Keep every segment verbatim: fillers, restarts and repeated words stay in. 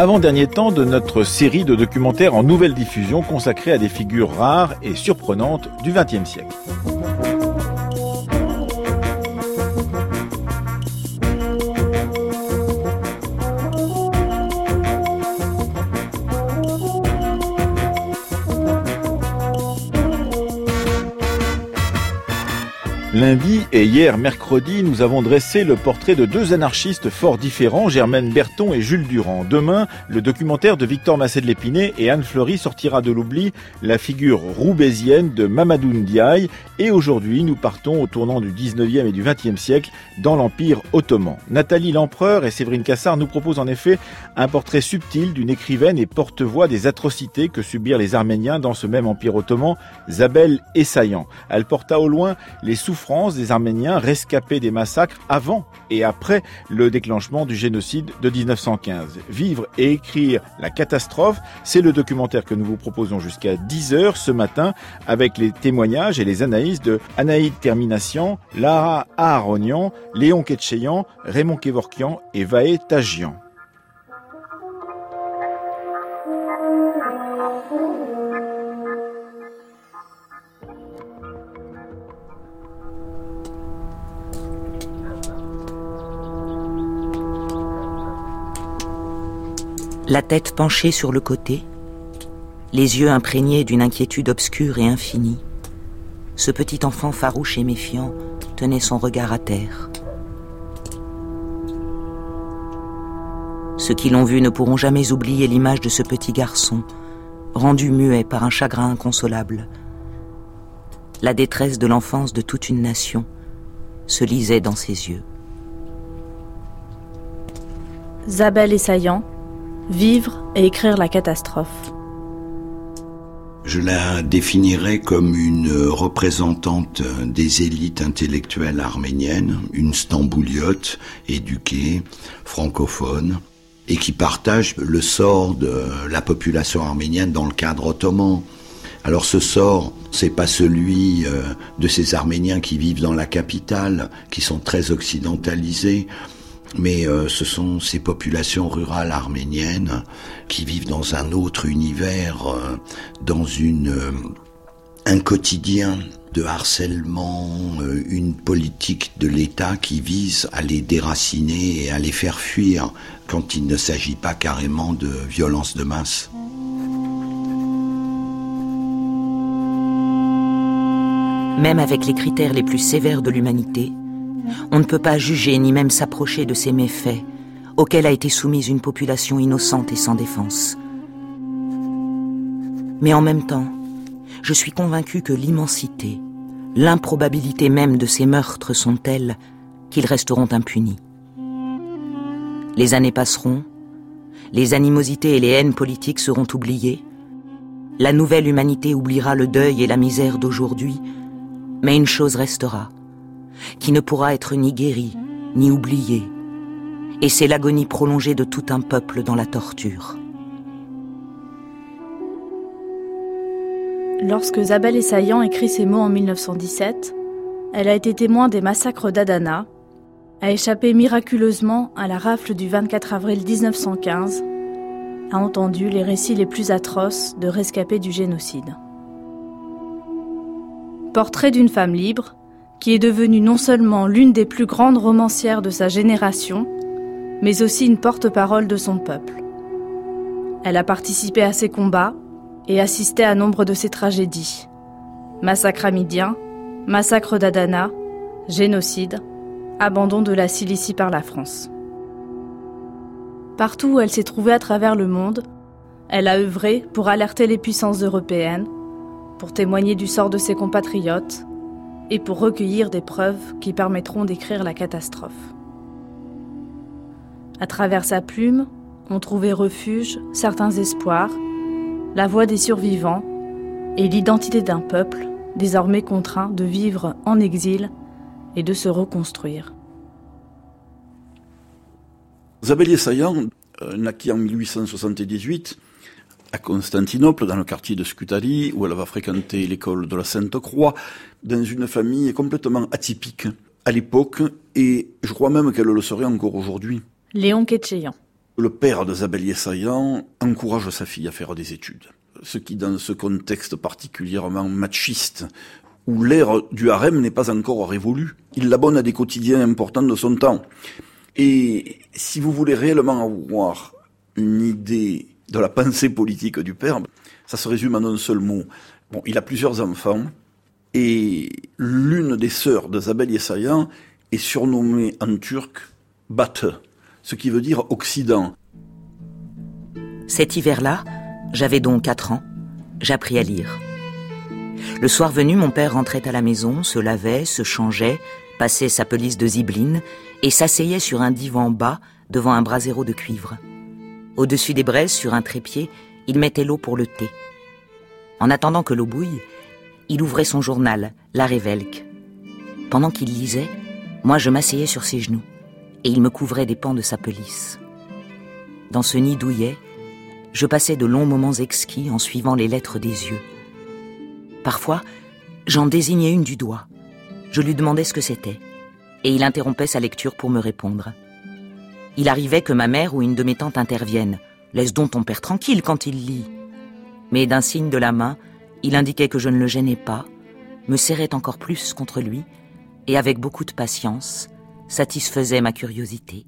avant-dernier temps de notre série de documentaires en nouvelle diffusion consacrée à des figures rares et surprenantes du vingtième siècle. Lundi et hier mercredi, nous avons dressé le portrait de deux anarchistes fort différents, Germaine Berton et Jules Durand. Demain, le documentaire de Victor Massé de l'Épinay et Anne Fleury sortira de l'oubli la figure roubaisienne de Mamadou Ndiaye. Et aujourd'hui, nous partons au tournant du dix-neuvième et du vingtième siècle dans l'Empire ottoman. Nathalie Lempereur et Séverine Cassard nous proposent en effet un portrait subtil d'une écrivaine et porte-voix des atrocités que subirent les Arméniens dans ce même Empire ottoman, Zabel Essayan. Elle porta au loin les souffrances des Arméniens rescapés des massacres avant et après le déclenchement du génocide de dix-neuf cent quinze. Vivre et écrire la catastrophe, c'est le documentaire que nous vous proposons jusqu'à dix heures ce matin avec les témoignages et les analyses de Anaïd Terminassian, Lara Aharonian, Léon Ketcheyan, Raymond Kevorkian et Vahe Tajian. La tête penchée sur le côté, les yeux imprégnés d'une inquiétude obscure et infinie, ce petit enfant farouche et méfiant tenait son regard à terre. Ceux qui l'ont vu ne pourront jamais oublier l'image de ce petit garçon, rendu muet par un chagrin inconsolable. La détresse de l'enfance de toute une nation se lisait dans ses yeux. Zabel Essayan, vivre et écrire la catastrophe. Je la définirais comme une représentante des élites intellectuelles arméniennes, une stambouliote, éduquée, francophone, et qui partage le sort de la population arménienne dans le cadre ottoman. Alors ce sort, c'est pas celui de ces Arméniens qui vivent dans la capitale, qui sont très occidentalisés, mais euh, ce sont ces populations rurales arméniennes qui vivent dans un autre univers, euh, dans une euh, un quotidien de harcèlement, euh, une politique de l'État qui vise à les déraciner et à les faire fuir quand il ne s'agit pas carrément de violence de masse. Même avec les critères les plus sévères de l'humanité, on ne peut pas juger ni même s'approcher de ces méfaits auxquels a été soumise une population innocente et sans défense. Mais en même temps, je suis convaincu que l'immensité, l'improbabilité même de ces meurtres sont telles qu'ils resteront impunis. Les années passeront, les animosités et les haines politiques seront oubliées, la nouvelle humanité oubliera le deuil et la misère d'aujourd'hui, mais une chose restera, qui ne pourra être ni guéri, ni oublié. Et c'est l'agonie prolongée de tout un peuple dans la torture. Lorsque Zabel Essayan écrit ces mots en mille neuf cent dix-sept, elle a été témoin des massacres d'Adana, a échappé miraculeusement à la rafle du vingt-quatre avril dix-neuf cent quinze, a entendu les récits les plus atroces de rescapés du génocide. Portrait d'une femme libre, qui est devenue non seulement l'une des plus grandes romancières de sa génération, mais aussi une porte-parole de son peuple. Elle a participé à ses combats et assisté à nombre de ses tragédies. Massacre hamidien, massacre d'Adana, génocide, abandon de la Cilicie par la France. Partout où elle s'est trouvée à travers le monde, elle a œuvré pour alerter les puissances européennes, pour témoigner du sort de ses compatriotes, et pour recueillir des preuves qui permettront d'écrire la catastrophe. À travers sa plume, on trouvait refuge certains espoirs, la voix des survivants et l'identité d'un peuple désormais contraint de vivre en exil et de se reconstruire. Zabel Essayan euh, naquit en mille huit cent soixante-dix-huit à Constantinople, dans le quartier de Scutari, où elle va fréquenter l'école de la Sainte-Croix, dans une famille complètement atypique à l'époque, et je crois même qu'elle le serait encore aujourd'hui. Léon Ketcheyan. Le père de Zabel Yessayan encourage sa fille à faire des études. Ce qui, dans ce contexte particulièrement machiste, où l'ère du harem n'est pas encore révolue, il l'abonne à des quotidiens importants de son temps. Et si vous voulez réellement avoir une idée de la pensée politique du père, ça se résume en un seul mot. Bon, il a plusieurs enfants, et l'une des sœurs de Zabel Yessayan est surnommée en turc Batı, ce qui veut dire Occident. Cet hiver-là, j'avais donc quatre ans, j'appris à lire. Le soir venu, mon père rentrait à la maison, se lavait, se changeait, passait sa pelisse de zibeline et s'asseyait sur un divan bas devant un brasero de cuivre. Au-dessus des braises, sur un trépied, il mettait l'eau pour le thé. En attendant que l'eau bouille, il ouvrait son journal, La Révelque. Pendant qu'il lisait, moi je m'asseyais sur ses genoux et il me couvrait des pans de sa pelisse. Dans ce nid douillet, je passais de longs moments exquis en suivant les lettres des yeux. Parfois, j'en désignais une du doigt. Je lui demandais ce que c'était, et il interrompait sa lecture pour me répondre. Il arrivait que ma mère ou une de mes tantes intervienne. « Laisse donc ton père tranquille quand il lit. » Mais d'un signe de la main, il indiquait que je ne le gênais pas, me serrait encore plus contre lui, et avec beaucoup de patience, satisfaisait ma curiosité.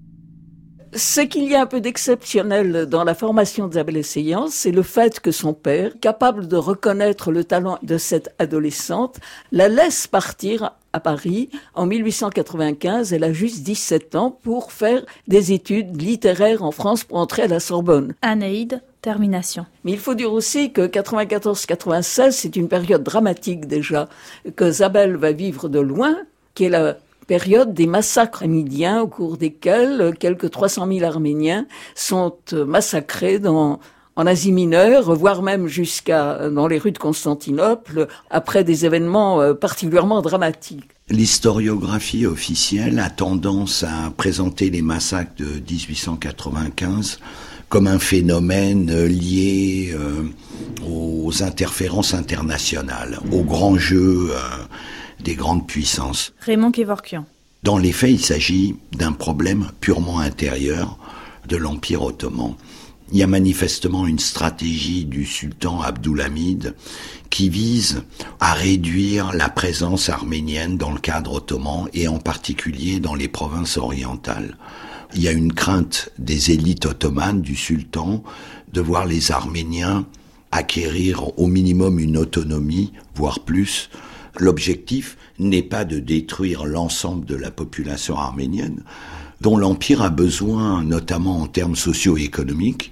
Ce qu'il y a un peu d'exceptionnel dans la formation de Zabel Yessayan, c'est le fait que son père, capable de reconnaître le talent de cette adolescente, la laisse partir à Paris en mille huit cent quatre-vingt-quinze. Elle a juste dix-sept ans pour faire des études littéraires en France pour entrer à la Sorbonne. Anaïde, termination. Mais il faut dire aussi que quatre-vingt-quatorze quatre-vingt-seize, c'est une période dramatique déjà, que Zabel va vivre de loin, qui est la période des massacres hamidiens au cours desquels quelques trois cent mille Arméniens sont massacrés dans, en Asie mineure, voire même jusqu'à dans les rues de Constantinople, après des événements particulièrement dramatiques. L'historiographie officielle a tendance à présenter les massacres de dix-huit cent quatre-vingt-quinze comme un phénomène lié euh, aux interférences internationales, aux grands jeux euh, des grandes puissances. Raymond Kevorkian. Dans les faits, il s'agit d'un problème purement intérieur de l'Empire ottoman. Il y a manifestement une stratégie du sultan Abdulhamid qui vise à réduire la présence arménienne dans le cadre ottoman et en particulier dans les provinces orientales. Il y a une crainte des élites ottomanes, du sultan, de voir les Arméniens acquérir au minimum une autonomie, voire plus. L'objectif n'est pas de détruire l'ensemble de la population arménienne, dont l'Empire a besoin, notamment en termes socio-économiques,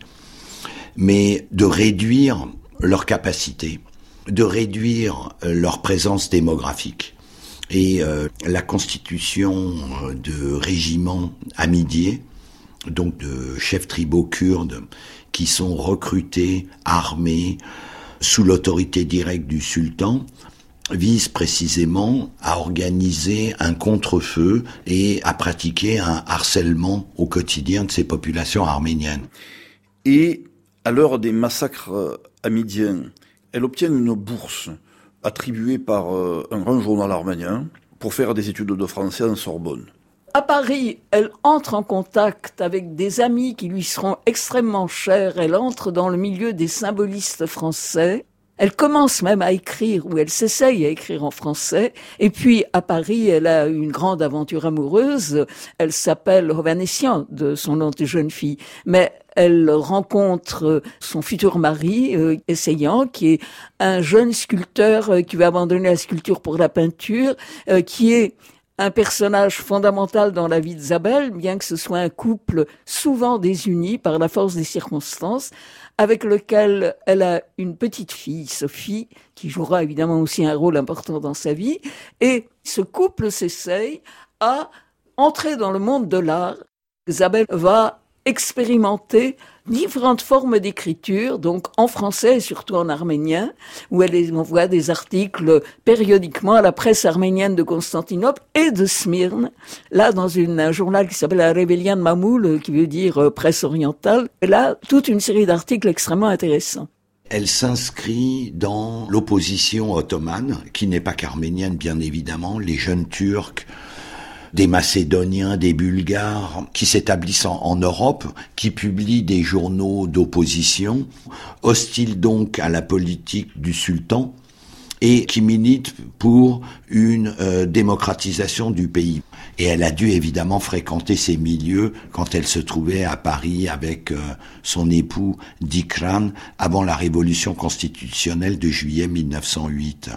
mais de réduire leur capacité, de réduire leur présence démographique. Et euh, la constitution de régiments hamidiers, donc de chefs tribaux kurdes, qui sont recrutés, armés, sous l'autorité directe du sultan, vise précisément à organiser un contre-feu et à pratiquer un harcèlement au quotidien de ces populations arméniennes. Et à l'heure des massacres hamidiens, elle obtient une bourse attribuée par un grand journal arménien pour faire des études de français en Sorbonne. À Paris, elle entre en contact avec des amis qui lui seront extrêmement chers. Elle entre dans le milieu des symbolistes français. Elle commence même à écrire, ou elle s'essaye à écrire en français. Et puis, à Paris, elle a une grande aventure amoureuse. Elle s'appelle Hovhanessian, de son nom de jeune fille. Mais elle rencontre son futur mari, euh, Yessayan, qui est un jeune sculpteur euh, qui va abandonner la sculpture pour la peinture, euh, qui est un personnage fondamental dans la vie de Zabel, bien que ce soit un couple souvent désuni par la force des circonstances, avec lequel elle a une petite fille, Sophie, qui jouera évidemment aussi un rôle important dans sa vie. Et ce couple s'essaye à entrer dans le monde de l'art. Zabel va expérimenter différentes formes d'écriture, donc en français et surtout en arménien, où elle envoie des articles périodiquement à la presse arménienne de Constantinople et de Smyrne, là dans une, un journal qui s'appelle la Rébellion de Mamoul, qui veut dire euh, presse orientale. Et là, toute une série d'articles extrêmement intéressants. Elle s'inscrit dans l'opposition ottomane, qui n'est pas qu'arménienne bien évidemment. Les jeunes Turcs des Macédoniens, des Bulgares, qui s'établissent en, en Europe, qui publient des journaux d'opposition, hostiles donc à la politique du sultan, et qui milite pour une euh, démocratisation du pays. Et elle a dû évidemment fréquenter ces milieux quand elle se trouvait à Paris avec euh, son époux Dikran avant la révolution constitutionnelle de juillet mille neuf cent huit.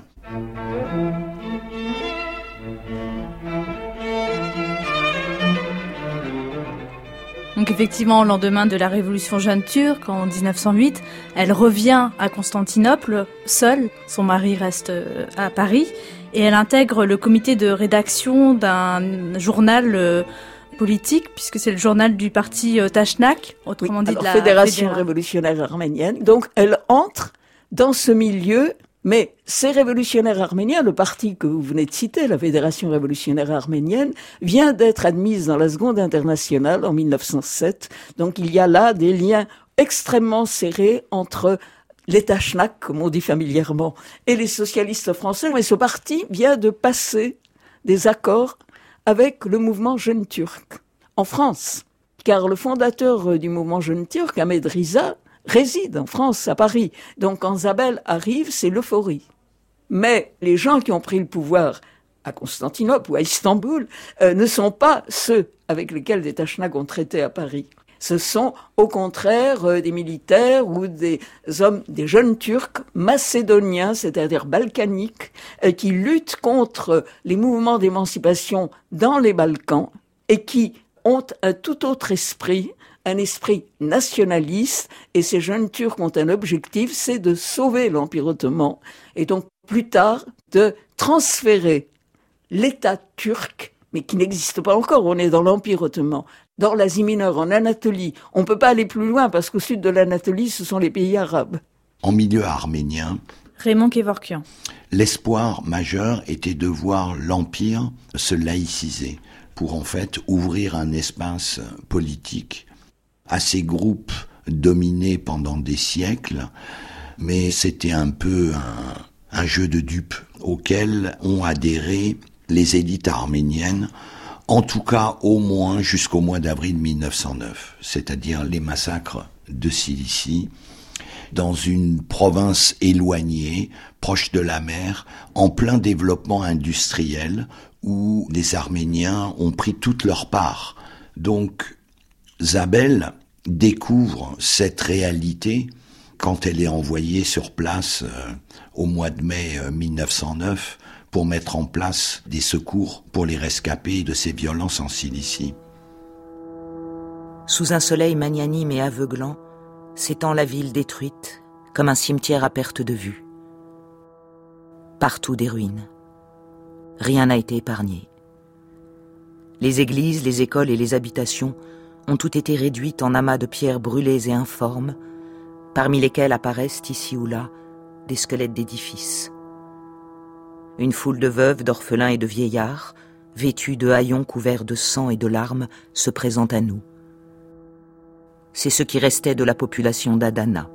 Donc effectivement, au lendemain de la révolution jeune turque, en dix-neuf cent huit, elle revient à Constantinople, seule. Son mari reste à Paris. Et elle intègre le comité de rédaction d'un journal politique, puisque c'est le journal du parti Tachnak, autrement oui, dit alors, de la Fédération fédéra... révolutionnaire arménienne. Donc elle entre dans ce milieu. Mais ces révolutionnaires arméniens, le parti que vous venez de citer, la Fédération révolutionnaire arménienne, vient d'être admise dans la Seconde Internationale en mille neuf cent sept. Donc il y a là des liens extrêmement serrés entre les Tachnak, comme on dit familièrement, et les socialistes français. Mais ce parti vient de passer des accords avec le mouvement jeune turc en France. Car le fondateur du mouvement jeune turc, Ahmed Riza, réside en France, à Paris. Donc quand Zabel arrive, c'est l'euphorie. Mais les gens qui ont pris le pouvoir à Constantinople ou à Istanbul euh, ne sont pas ceux avec lesquels les Tachnak ont traité à Paris. Ce sont au contraire euh, des militaires ou des hommes, des jeunes Turcs macédoniens, c'est-à-dire balkaniques, euh, qui luttent contre les mouvements d'émancipation dans les Balkans et qui ont un tout autre esprit, un esprit nationaliste, et ces jeunes Turcs ont un objectif, c'est de sauver l'Empire ottoman, et donc plus tard de transférer l'État turc, mais qui n'existe pas encore, on est dans l'Empire ottoman, dans l'Asie mineure, en Anatolie. On ne peut pas aller plus loin, parce qu'au sud de l'Anatolie, ce sont les pays arabes. En milieu arménien, Raymond Kevorkian. L'espoir majeur était de voir l'Empire se laïciser, pour en fait ouvrir un espace politique à ces groupes dominés pendant des siècles, mais c'était un peu un, un jeu de dupes auquel ont adhéré les élites arméniennes, en tout cas au moins jusqu'au mois d'avril mille neuf cent neuf, c'est-à-dire les massacres de Cilicie, dans une province éloignée, proche de la mer, en plein développement industriel, où les Arméniens ont pris toute leur part. Donc, Zabel découvre cette réalité quand elle est envoyée sur place euh, au mois de mai euh, mille neuf cent neuf pour mettre en place des secours pour les rescapés de ces violences en Cilicie. Sous un soleil magnanime et aveuglant, s'étend la ville détruite, comme un cimetière à perte de vue. Partout des ruines. Rien n'a été épargné. Les églises, les écoles et les habitations ont toutes été réduites en amas de pierres brûlées et informes, parmi lesquelles apparaissent ici ou là des squelettes d'édifices. Une foule de veuves, d'orphelins et de vieillards, vêtus de haillons couverts de sang et de larmes, se présente à nous. C'est ce qui restait de la population d'Adana.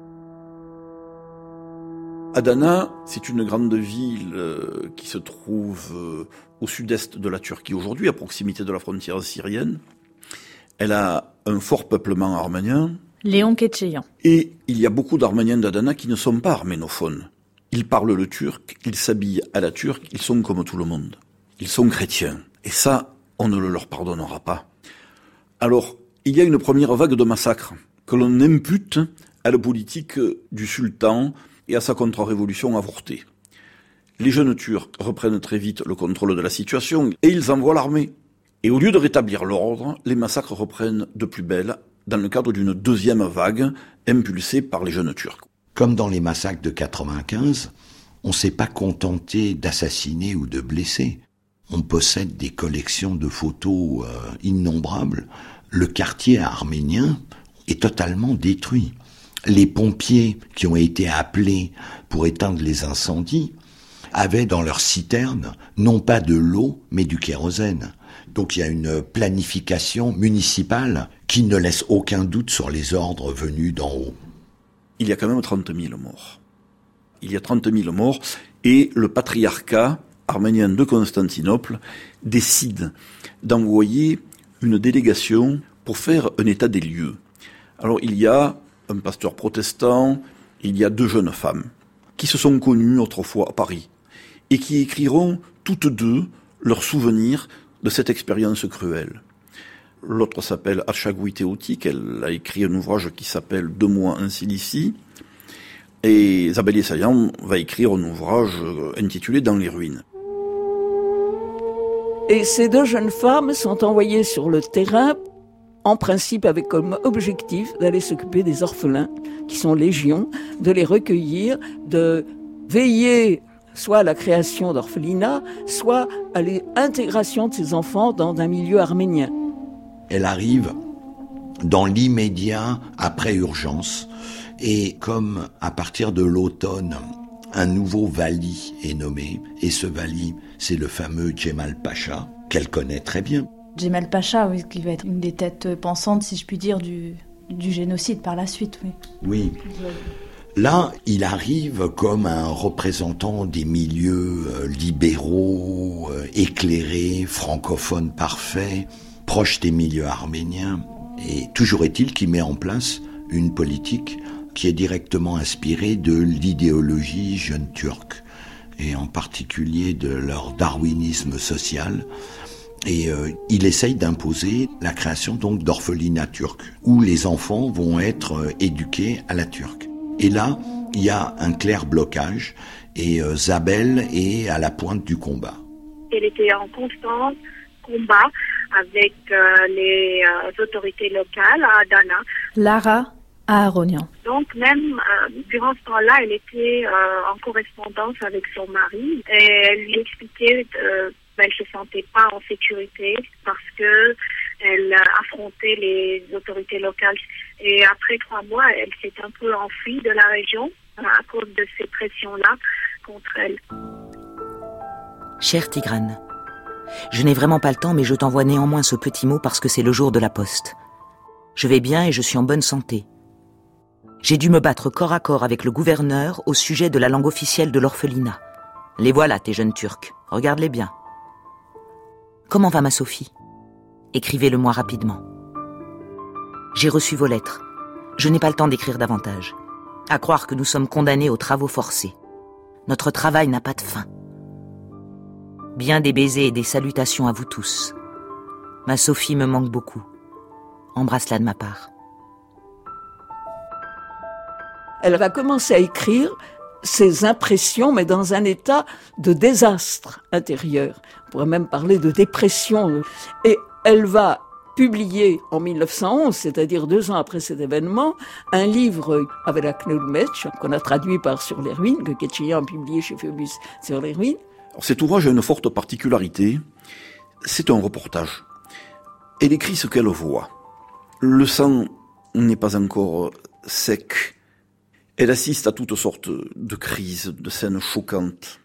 Adana, c'est une grande ville euh, qui se trouve euh, au sud-est de la Turquie aujourd'hui, à proximité de la frontière syrienne. Elle a un fort peuplement arménien. Léon Ketcheyan. Et il y a beaucoup d'Arméniens d'Adana qui ne sont pas arménophones. Ils parlent le turc, ils s'habillent à la turque, ils sont comme tout le monde. Ils sont chrétiens. Et ça, on ne le leur pardonnera pas. Alors, il y a une première vague de massacres que l'on impute à la politique du sultan et à sa contre-révolution avortée. Les jeunes Turcs reprennent très vite le contrôle de la situation et ils envoient l'armée. Et au lieu de rétablir l'ordre, les massacres reprennent de plus belle dans le cadre d'une deuxième vague impulsée par les jeunes Turcs. Comme dans les massacres de quatre-vingt-quinze, on ne s'est pas contenté d'assassiner ou de blesser. On possède des collections de photos euh, innombrables. Le quartier arménien est totalement détruit. Les pompiers qui ont été appelés pour éteindre les incendies avaient dans leurs citernes non pas de l'eau, mais du kérosène. Donc il y a une planification municipale qui ne laisse aucun doute sur les ordres venus d'en haut. Il y a quand même trente mille morts. Il y a trente mille morts et le patriarcat arménien de Constantinople décide d'envoyer une délégation pour faire un état des lieux. Alors il y a un pasteur protestant, il y a deux jeunes femmes qui se sont connues autrefois à Paris et qui écriront toutes deux leurs souvenirs de cette expérience cruelle. L'autre s'appelle Archagouï Théotique, elle a écrit un ouvrage qui s'appelle Deux mois en Cilicie, et Zabel Sayan va écrire un ouvrage intitulé Dans les ruines. Et ces deux jeunes femmes sont envoyées sur le terrain, en principe avec comme objectif d'aller s'occuper des orphelins, qui sont légion, de les recueillir, de veiller soit à la création d'orphelinats, soit à l'intégration de ces enfants dans un milieu arménien. Elle arrive dans l'immédiat après urgence, et comme à partir de l'automne, un nouveau vali est nommé, et ce vali, c'est le fameux Djemal Pacha, qu'elle connaît très bien. Djemal Pacha, oui, qui va être une des têtes pensantes, si je puis dire, du, du génocide par la suite, oui. Oui. Là, il arrive comme un représentant des milieux euh, libéraux, euh, éclairés, francophones parfaits, proches des milieux arméniens. Et toujours est-il qu'il met en place une politique qui est directement inspirée de l'idéologie jeune turque, et en particulier de leur darwinisme social. Et euh, il essaye d'imposer la création donc d'orphelinats turcs, où les enfants vont être euh, éduqués à la turque. Et là, il y a un clair blocage, et euh, Zabel est à la pointe du combat. Elle était en constant combat avec euh, les euh, autorités locales à Adana. Lara à Aronian. Donc même euh, durant ce temps-là, elle était euh, en correspondance avec son mari, et elle lui expliquait euh, qu'elle ne se sentait pas en sécurité parce que elle affrontait les autorités locales. Et après trois mois, elle s'est un peu enfuie de la région à cause de ces pressions-là contre elle. Cher Tigrane, je n'ai vraiment pas le temps, mais je t'envoie néanmoins ce petit mot parce que c'est le jour de la poste. Je vais bien et je suis en bonne santé. J'ai dû me battre corps à corps avec le gouverneur au sujet de la langue officielle de l'orphelinat. Les voilà, tes jeunes Turcs. Regarde-les bien. Comment va ma Sophie ? Écrivez-le-moi rapidement. J'ai reçu vos lettres. Je n'ai pas le temps d'écrire davantage. À croire que nous sommes condamnés aux travaux forcés. Notre travail n'a pas de fin. Bien des baisers et des salutations à vous tous. Ma Sophie me manque beaucoup. Embrasse-la de ma part. Elle va commencer à écrire ses impressions, mais dans un état de désastre intérieur. On pourrait même parler de dépression. Et elle va publier en mille neuf cent onze, c'est-à-dire deux ans après cet événement, un livre avec la Knulmetch, qu'on a traduit par Sur les ruines, que Ketchian a publié chez Phébus Sur les ruines. Alors, cet ouvrage a une forte particularité, c'est un reportage. Elle écrit ce qu'elle voit. Le sang n'est pas encore sec. Elle assiste à toutes sortes de crises, de scènes choquantes.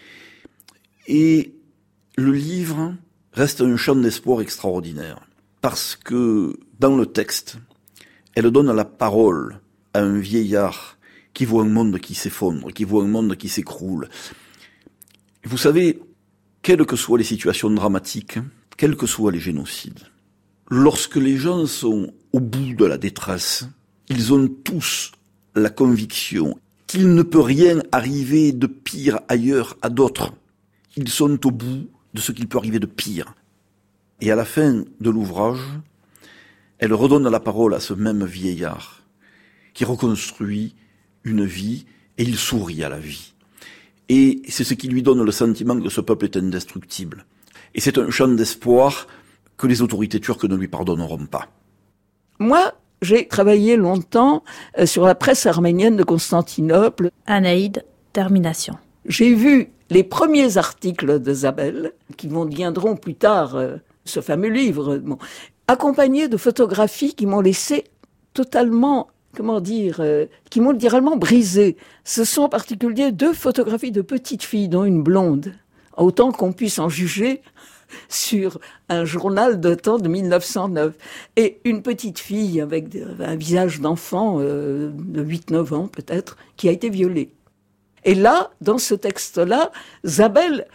Et le livre reste un champ d'espoir extraordinaire. Parce que, dans le texte, elle donne la parole à un vieillard qui voit un monde qui s'effondre, qui voit un monde qui s'écroule. Vous savez, quelles que soient les situations dramatiques, quels que soient les génocides, lorsque les gens sont au bout de la détresse, ils ont tous la conviction qu'il ne peut rien arriver de pire ailleurs à d'autres. Ils sont au bout de ce qu'il peut arriver de pire. Et à la fin de l'ouvrage, elle redonne la parole à ce même vieillard qui reconstruit une vie et il sourit à la vie. Et c'est ce qui lui donne le sentiment que ce peuple est indestructible. Et c'est un chant d'espoir que les autorités turques ne lui pardonneront pas. Moi, j'ai travaillé longtemps sur la presse arménienne de Constantinople. Anaïde, termination. J'ai vu les premiers articles de Zabel, qui deviendront plus tard euh, ce fameux livre, bon, accompagnés de photographies qui m'ont laissé totalement, comment dire, euh, qui m'ont littéralement brisé. Ce sont en particulier deux photographies de petites filles, dont une blonde, autant qu'on puisse en juger sur un journal datant de mille neuf cent neuf. Et une petite fille avec un visage d'enfant euh, de huit neuf ans peut-être, qui a été violée. Et là, dans ce texte-là, Zabel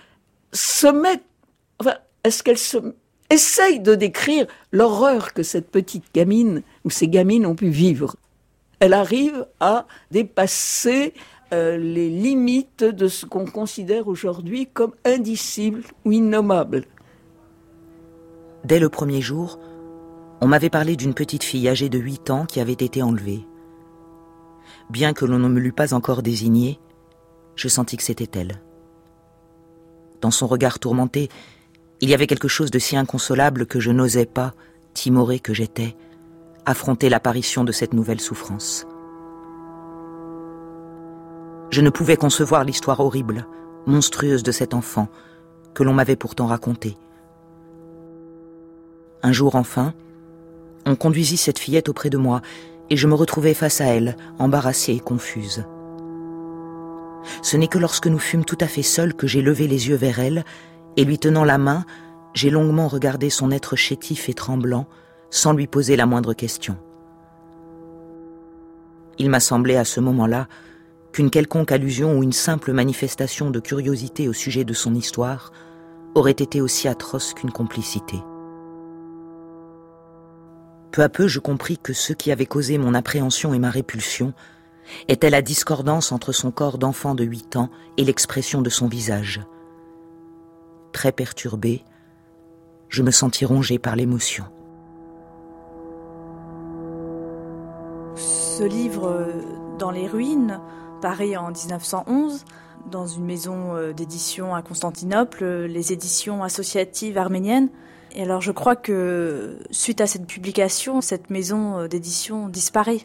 se met, enfin, est-ce qu'elle se essaye de décrire l'horreur que cette petite gamine ou ces gamines ont pu vivre. Elle arrive à dépasser euh, les limites de ce qu'on considère aujourd'hui comme indicible ou innommable. Dès le premier jour, on m'avait parlé d'une petite fille âgée de huit ans qui avait été enlevée. Bien que l'on ne me l'eût pas encore désignée, je sentis que c'était elle. Dans son regard tourmenté, il y avait quelque chose de si inconsolable que je n'osais pas, timoré que j'étais, affronter l'apparition de cette nouvelle souffrance. Je ne pouvais concevoir l'histoire horrible, monstrueuse de cet enfant, que l'on m'avait pourtant racontée. Un jour enfin, on conduisit cette fillette auprès de moi, et je me retrouvai face à elle, embarrassée et confuse. Ce n'est que lorsque nous fûmes tout à fait seuls que j'ai levé les yeux vers elle, et lui tenant la main, j'ai longuement regardé son être chétif et tremblant, sans lui poser la moindre question. Il m'a semblé à ce moment-là qu'une quelconque allusion ou une simple manifestation de curiosité au sujet de son histoire aurait été aussi atroce qu'une complicité. Peu à peu, je compris que ce qui avait causé mon appréhension et ma répulsion était la discordance entre son corps d'enfant de huit ans et l'expression de son visage. Très perturbée, je me sentis rongée par l'émotion. Ce livre, Dans les ruines, paru en dix-neuf cent onze, dans une maison d'édition à Constantinople, les éditions associatives arméniennes. Et alors je crois que suite à cette publication, cette maison d'édition disparaît.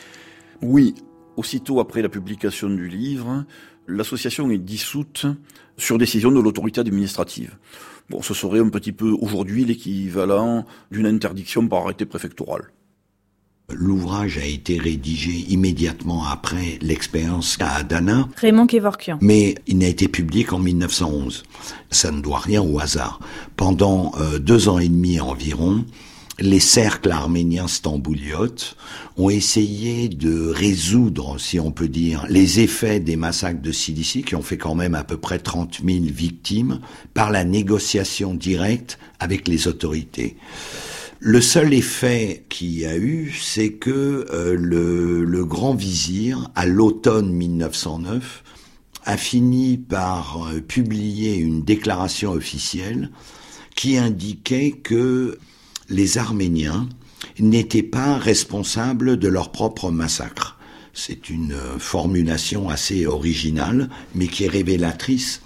Oui, aussitôt après la publication du livre, l'association est dissoute sur décision de l'autorité administrative. Bon, ce serait un petit peu aujourd'hui l'équivalent d'une interdiction par arrêté préfectoral. L'ouvrage a été rédigé immédiatement après l'expérience à Adana. Raymond Kevorkian. Mais il n'a été publié qu'en mille neuf cent onze. Ça ne doit rien au hasard. Pendant euh, deux ans et demi environ, les cercles arméniens stambouliotes ont essayé de résoudre, si on peut dire, les effets des massacres de Cilicie, qui ont fait quand même à peu près trente mille victimes, par la négociation directe avec les autorités. Le seul effet qu'il y a eu, c'est que euh, le, le grand vizir, à l'automne mille neuf cent neuf, a fini par euh, publier une déclaration officielle qui indiquait que les Arméniens n'étaient pas responsables de leur propre massacre. C'est une euh, formulation assez originale, mais qui est révélatrice.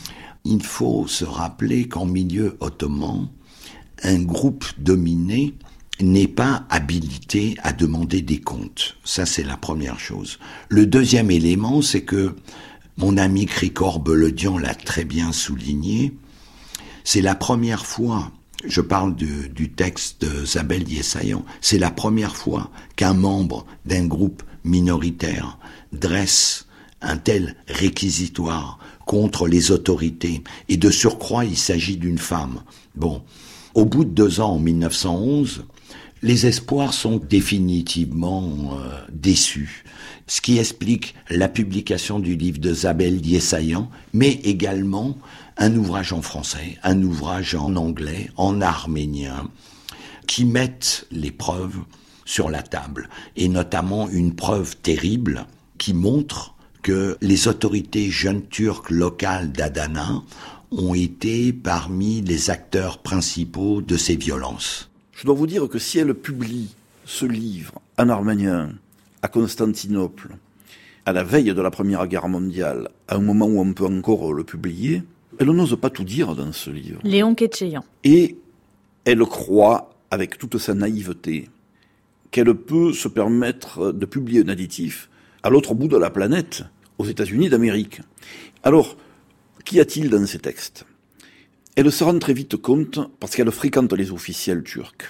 Il faut se rappeler qu'en milieu ottoman, un groupe dominé n'est pas habilité à demander des comptes. Ça, c'est la première chose. Le deuxième élément, c'est que mon ami Krikor Beledian l'a très bien souligné. C'est la première fois, je parle de, du texte de Zabel Yessayan, c'est la première fois qu'un membre d'un groupe minoritaire dresse un tel réquisitoire contre les autorités. Et de surcroît, il s'agit d'une femme. Bon. Au bout de deux ans, en mille neuf cent onze, les espoirs sont définitivement euh, déçus. Ce qui explique la publication du livre de Zabel Yessayan, mais également un ouvrage en français, un ouvrage en anglais, en arménien, qui mettent les preuves sur la table. Et notamment une preuve terrible qui montre que les autorités jeunes turques locales d'Adana ont été parmi les acteurs principaux de ces violences. Je dois vous dire que si elle publie ce livre en arménien à Constantinople, à la veille de la Première Guerre mondiale, à un moment où on peut encore le publier, elle n'ose pas tout dire dans ce livre. Léon Ketcheyan. Et elle croit, avec toute sa naïveté, qu'elle peut se permettre de publier un additif à l'autre bout de la planète, aux États-Unis d'Amérique. Alors, qu'y a-t-il dans ces textes ? Elle se rend très vite compte, parce qu'elle fréquente les officiels turcs,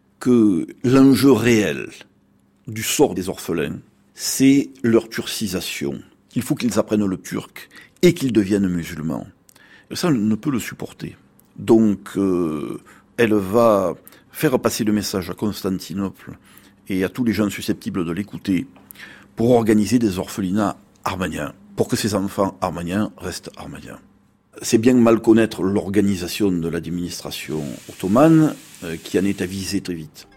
que l'enjeu réel du sort des orphelins, c'est leur turcisation. Il faut qu'ils apprennent le turc et qu'ils deviennent musulmans. Ça, elle ne peut le supporter. Donc, euh, elle va faire passer le message à Constantinople et à tous les gens susceptibles de l'écouter pour organiser des orphelinats arméniens, pour que ces enfants arméniens restent arméniens. c'est bien mal connaître l'organisation de l'administration ottomane euh, qui en est avisée très vite.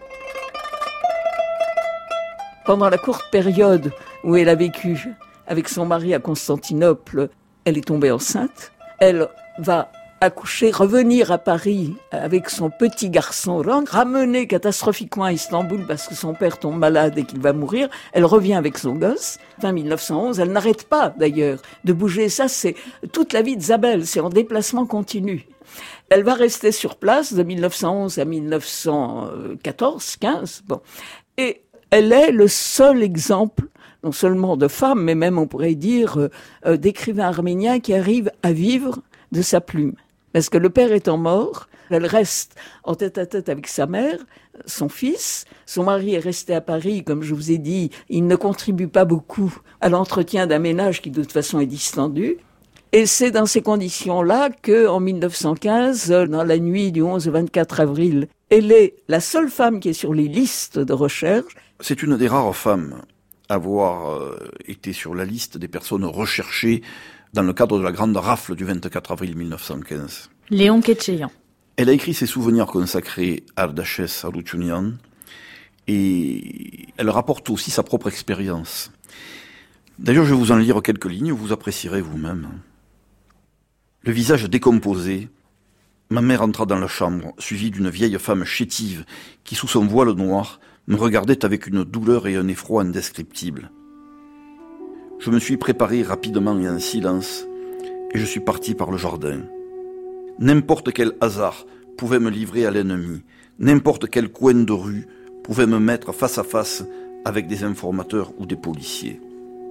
Pendant la courte période où elle a vécu avec son mari à Constantinople, elle est tombée enceinte. Elle va accoucher, revenir à Paris avec son petit garçon, ramener catastrophiquement à Istanbul parce que son père tombe malade et qu'il va mourir. Elle revient avec son gosse. Fin mille neuf cent onze, elle n'arrête pas d'ailleurs de bouger. Ça, c'est toute la vie d'Isabelle, c'est en déplacement continu. Elle va rester sur place de mille neuf cent onze à mille neuf cent quatorze, quinze. Bon. Et elle est le seul exemple, non seulement de femme, mais même, on pourrait dire, euh, d'écrivain arménien qui arrive à vivre de sa plume. Parce que le père étant mort, elle reste en tête-à-tête avec sa mère, son fils. Son mari est resté à Paris, comme je vous ai dit. Il ne contribue pas beaucoup à l'entretien d'un ménage qui, de toute façon, est distendu. Et c'est dans ces conditions-là que, en mille neuf cent quinze, dans la nuit du onze au vingt-quatre avril, elle est la seule femme qui est sur les listes de recherche. C'est une des rares femmes à avoir euh, été sur la liste des personnes recherchées dans le cadre de la grande rafle du vingt-quatre avril mille neuf cent quinze. Léon Ketcheyan. Elle a écrit ses souvenirs consacrés à Ardaches Haroutchounian et elle rapporte aussi sa propre expérience. D'ailleurs, je vais vous en lire quelques lignes, vous apprécierez vous-même. Le visage décomposé, ma mère entra dans la chambre, suivie d'une vieille femme chétive qui, sous son voile noir, me regardait avec une douleur et un effroi indescriptibles. Je me suis préparé rapidement et en silence, et je suis parti par le jardin. N'importe quel hasard pouvait me livrer à l'ennemi, n'importe quel coin de rue pouvait me mettre face à face avec des informateurs ou des policiers.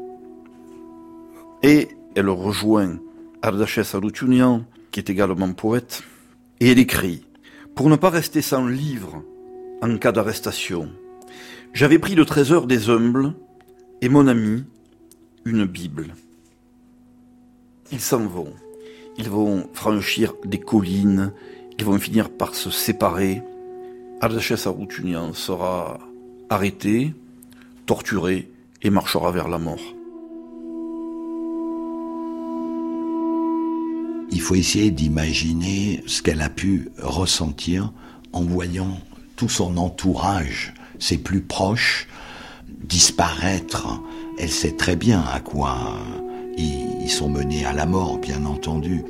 Et elle rejoint Ardaches Haroutchounian, qui est également poète, et elle écrit « Pour ne pas rester sans livre en cas d'arrestation, j'avais pris le trésor des humbles et mon ami, une Bible. Ils s'en vont. Ils vont franchir des collines. Ils vont finir par se séparer. Ardaches Haroutchounian sera arrêté, torturé et marchera vers la mort. » Il faut essayer d'imaginer ce qu'elle a pu ressentir en voyant tout son entourage, ses plus proches, disparaître. Elle sait très bien à quoi ils sont menés à la mort, bien entendu.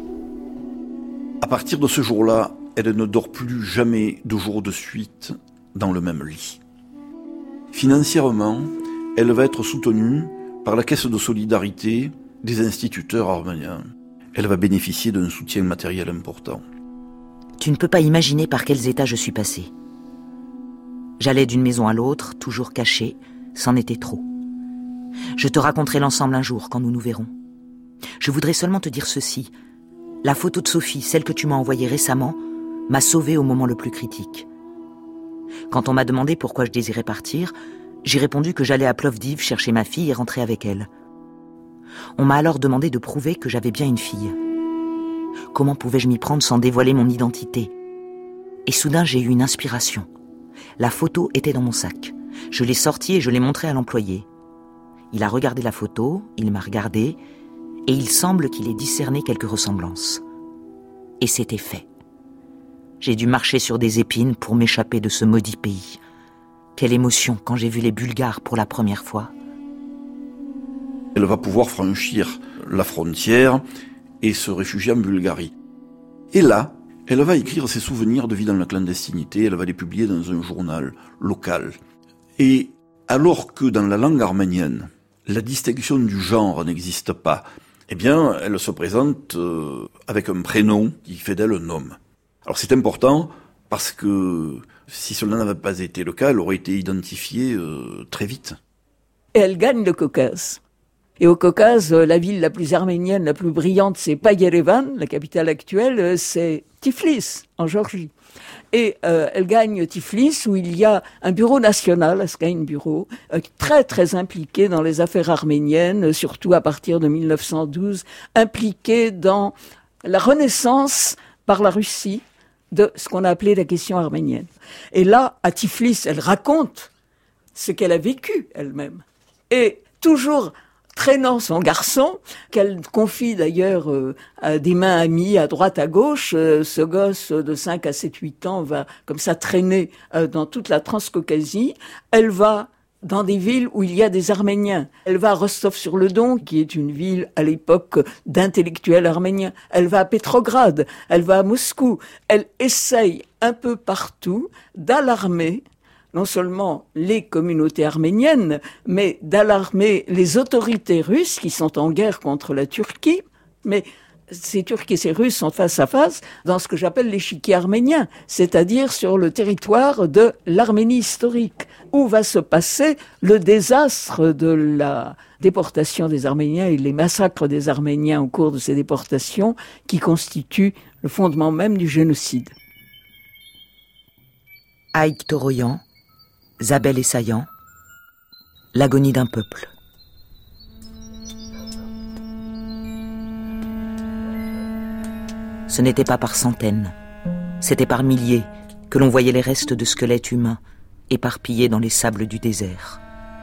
À partir de ce jour-là, elle ne dort plus jamais deux jours de suite dans le même lit. Financièrement, elle va être soutenue par la Caisse de solidarité des instituteurs arméniens. Elle va bénéficier d'un soutien matériel important. Tu ne peux pas imaginer par quels états je suis passée. J'allais d'une maison à l'autre, toujours cachée, c'en était trop. Je te raconterai l'ensemble un jour, quand nous nous verrons. Je voudrais seulement te dire ceci. La photo de Sophie, celle que tu m'as envoyée récemment, m'a sauvée au moment le plus critique. Quand on m'a demandé pourquoi je désirais partir, j'ai répondu que j'allais à Plovdiv chercher ma fille et rentrer avec elle. On m'a alors demandé de prouver que j'avais bien une fille. Comment pouvais-je m'y prendre sans dévoiler mon identité ? Et soudain, j'ai eu une inspiration. La photo était dans mon sac. Je l'ai sortie et je l'ai montrée à l'employé. Il a regardé la photo, il m'a regardé, et il semble qu'il ait discerné quelques ressemblances. Et c'était fait. J'ai dû marcher sur des épines pour m'échapper de ce maudit pays. Quelle émotion quand j'ai vu les Bulgares pour la première fois. Elle va pouvoir franchir la frontière et se réfugier en Bulgarie. Et là, elle va écrire ses souvenirs de vie dans la clandestinité, elle va les publier dans un journal local. Et alors que dans la langue arménienne, la distinction du genre n'existe pas, eh bien, elle se présente euh, avec un prénom qui fait d'elle un homme. Alors c'est important parce que si cela n'avait pas été le cas, elle aurait été identifiée euh, très vite. Et elle gagne le Caucase. Et au Caucase, la ville la plus arménienne, la plus brillante, c'est pas Yerevan, la capitale actuelle, c'est Tiflis, en Géorgie. Et euh, elle gagne Tiflis, où il y a un bureau national, elle gagne un bureau, euh, très très impliqué dans les affaires arméniennes, surtout à partir de mille neuf cent douze, impliqué dans la renaissance par la Russie de ce qu'on a appelé la question arménienne. Et là, à Tiflis, elle raconte ce qu'elle a vécu elle-même. Et toujours traînant son garçon, qu'elle confie d'ailleurs euh, à des mains amies à droite à gauche. Euh, ce gosse de cinq à sept, huit ans va comme ça traîner euh, dans toute la Transcaucasie. Elle va dans des villes où il y a des Arméniens. Elle va à Rostov-sur-le-Don, qui est une ville à l'époque d'intellectuels arméniens. Elle va à Pétrograd, elle va à Moscou. Elle essaye un peu partout d'alarmer non seulement les communautés arméniennes, mais d'alarmer les autorités russes qui sont en guerre contre la Turquie. Mais ces Turcs et ces Russes sont face à face dans ce que j'appelle l'échiquier arménien, c'est-à-dire sur le territoire de l'Arménie historique, où va se passer le désastre de la déportation des Arméniens et les massacres des Arméniens au cours de ces déportations qui constituent le fondement même du génocide. Haïk Toroyan, Zabel Essayan, l'agonie d'un peuple. Ce n'était pas par centaines, c'était par milliers que l'on voyait les restes de squelettes humains éparpillés dans les sables du désert.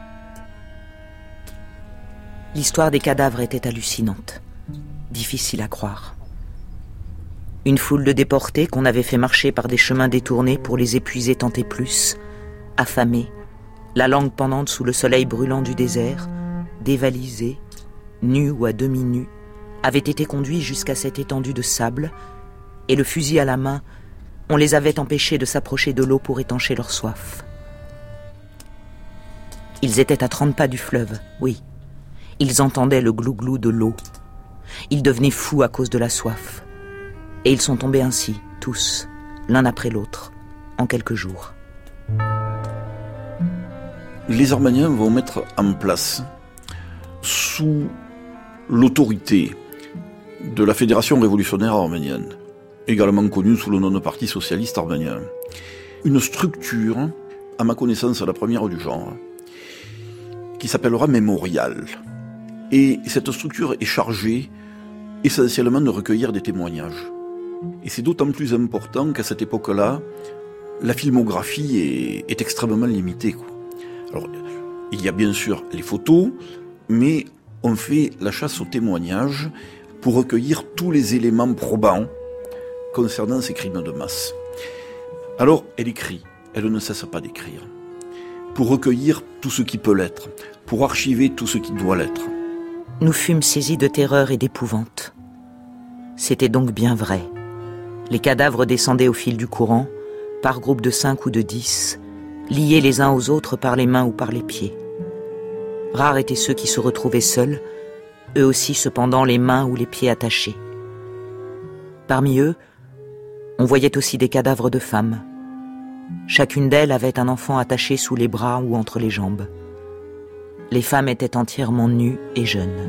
L'histoire des cadavres était hallucinante, difficile à croire. Une foule de déportés qu'on avait fait marcher par des chemins détournés pour les épuiser tant et plus, affamés, la langue pendante sous le soleil brûlant du désert, dévalisés, nus ou à demi nus, avaient été conduits jusqu'à cette étendue de sable, et le fusil à la main, on les avait empêchés de s'approcher de l'eau pour étancher leur soif. Ils étaient à trente pas du fleuve, oui. Ils entendaient le glou-glou de l'eau. Ils devenaient fous à cause de la soif. Et ils sont tombés ainsi, tous, l'un après l'autre, en quelques jours. Les Arméniens vont mettre en place, sous l'autorité de la Fédération révolutionnaire arménienne, également connue sous le nom de Parti socialiste arménien, une structure, à ma connaissance la première du genre, qui s'appellera Mémorial. Et cette structure est chargée essentiellement de recueillir des témoignages. Et c'est d'autant plus important qu'à cette époque-là, la filmographie est, est extrêmement limitée, quoi. Alors, il y a bien sûr les photos, mais on fait la chasse aux témoignages pour recueillir tous les éléments probants concernant ces crimes de masse. Alors, elle écrit, elle ne cesse pas d'écrire, pour recueillir tout ce qui peut l'être, pour archiver tout ce qui doit l'être. Nous fûmes saisis de terreur et d'épouvante. C'était donc bien vrai. Les cadavres descendaient au fil du courant, par groupes de cinq ou de dix, liés les uns aux autres par les mains ou par les pieds. Rares étaient ceux qui se retrouvaient seuls, eux aussi cependant les mains ou les pieds attachés. Parmi eux, on voyait aussi des cadavres de femmes. Chacune d'elles avait un enfant attaché sous les bras ou entre les jambes. Les femmes étaient entièrement nues et jeunes.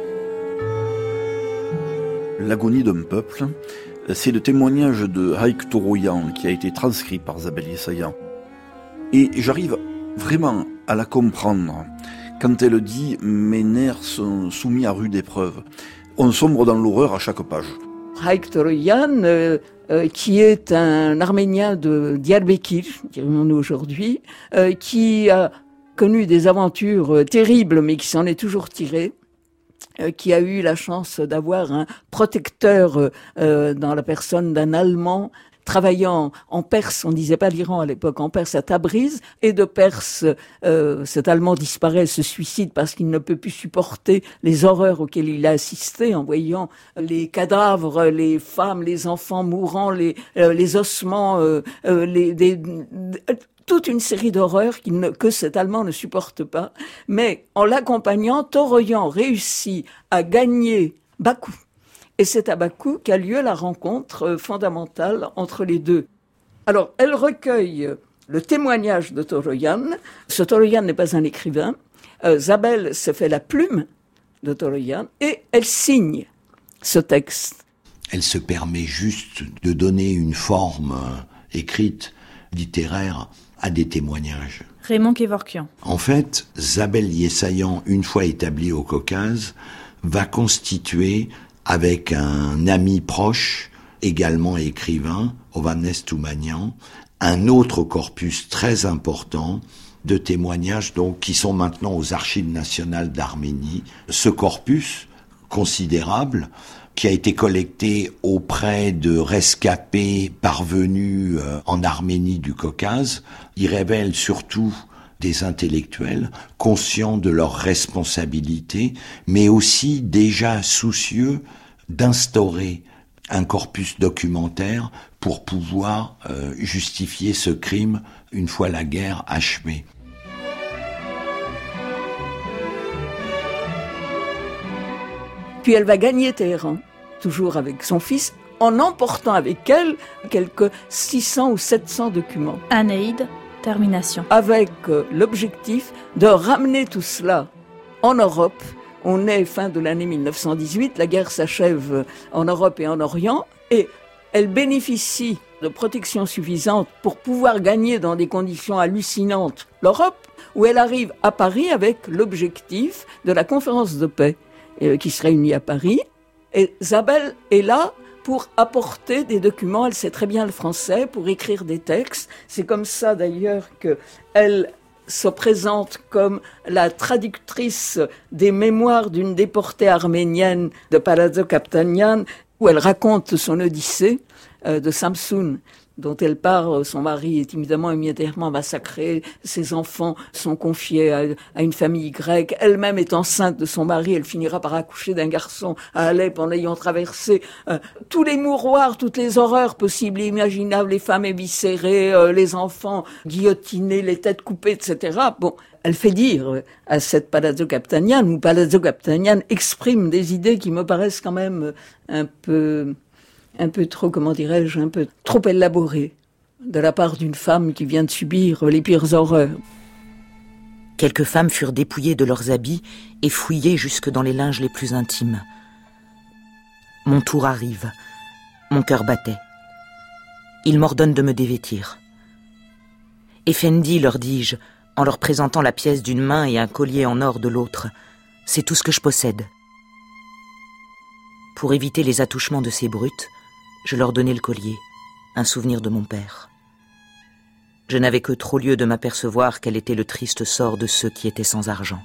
L'agonie d'un peuple, c'est le témoignage de Haïk Toroyan qui a été transcrit par Zabel Essayan. Et j'arrive vraiment à la comprendre quand elle dit « Mes nerfs sont soumis à rude épreuve ». On sombre dans l'horreur à chaque page. Haïk Toroyan, euh, euh, qui est un Arménien de Diyarbakir, dirions-nous aujourd'hui, euh, qui a connu des aventures euh, terribles, mais qui s'en est toujours tiré, euh, qui a eu la chance d'avoir un protecteur euh, dans la personne d'un Allemand, travaillant en Perse, on disait pas l'Iran à l'époque, en Perse à Tabriz, et de Perse, euh, cet Allemand disparaît, se suicide parce qu'il ne peut plus supporter les horreurs auxquelles il a assisté en voyant les cadavres, les femmes, les enfants mourants, les, euh, les ossements, euh, euh, les, des, des, toute une série d'horreurs ne, que cet Allemand ne supporte pas. Mais en l'accompagnant, Toroyan réussit à gagner Bakou. Et c'est à Bakou qu'a lieu la rencontre fondamentale entre les deux. Alors, elle recueille le témoignage de Toroyan. Ce Toroyan n'est pas un écrivain. Euh, Zabel se fait la plume de Toroyan et elle signe ce texte. Elle se permet juste de donner une forme écrite, littéraire, à des témoignages. Raymond Kevorkian. En fait, Zabel Essayan, une fois établi au Caucase, va constituer avec un ami proche, également écrivain, Hovhannes Toumanian, un autre corpus très important de témoignages donc qui sont maintenant aux Archives nationales d'Arménie. Ce corpus considérable qui a été collecté auprès de rescapés parvenus en Arménie du Caucase, il révèle surtout des intellectuels conscients de leurs responsabilités, mais aussi déjà soucieux d'instaurer un corpus documentaire pour pouvoir euh, justifier ce crime une fois la guerre achevée. Puis elle va gagner Téhéran, toujours avec son fils, en emportant avec elle quelques six cents ou sept cents documents. Anéide, termination. Avec euh, l'objectif de ramener tout cela en Europe. On est fin de l'année mille neuf cent dix-huit, la guerre s'achève en Europe et en Orient, et elle bénéficie de protection suffisante pour pouvoir gagner dans des conditions hallucinantes l'Europe, où elle arrive à Paris avec l'objectif de la conférence de paix euh, qui se réunit à Paris. Et Zabel est là pour apporter des documents, elle sait très bien le français, pour écrire des textes. C'est comme ça d'ailleurs qu'elle se présente comme la traductrice des mémoires d'une déportée arménienne de Palazzo Captanian, où elle raconte son odyssée euh, de Samsun, dont elle part, son mari est évidemment immédiatement massacré, ses enfants sont confiés à, à une famille grecque, elle-même est enceinte de son mari, elle finira par accoucher d'un garçon à Alep en ayant traversé euh, tous les mouroirs, toutes les horreurs possibles et imaginables, les femmes éviscérées, euh, les enfants guillotinés, les têtes coupées, et cetera. Bon, elle fait dire à cette Palazzo Captanian, où Palazzo Captanian exprime des idées qui me paraissent quand même un peu... un peu trop, comment dirais-je, un peu trop élaboré de la part d'une femme qui vient de subir les pires horreurs. Quelques femmes furent dépouillées de leurs habits et fouillées jusque dans les linges les plus intimes. Mon tour arrive. Mon cœur battait. Ils m'ordonnent de me dévêtir. Effendi, leur dis-je, en leur présentant la pièce d'une main et un collier en or de l'autre, c'est tout ce que je possède. Pour éviter les attouchements de ces brutes, je leur donnai le collier, un souvenir de mon père. Je n'avais que trop lieu de m'apercevoir quel était le triste sort de ceux qui étaient sans argent.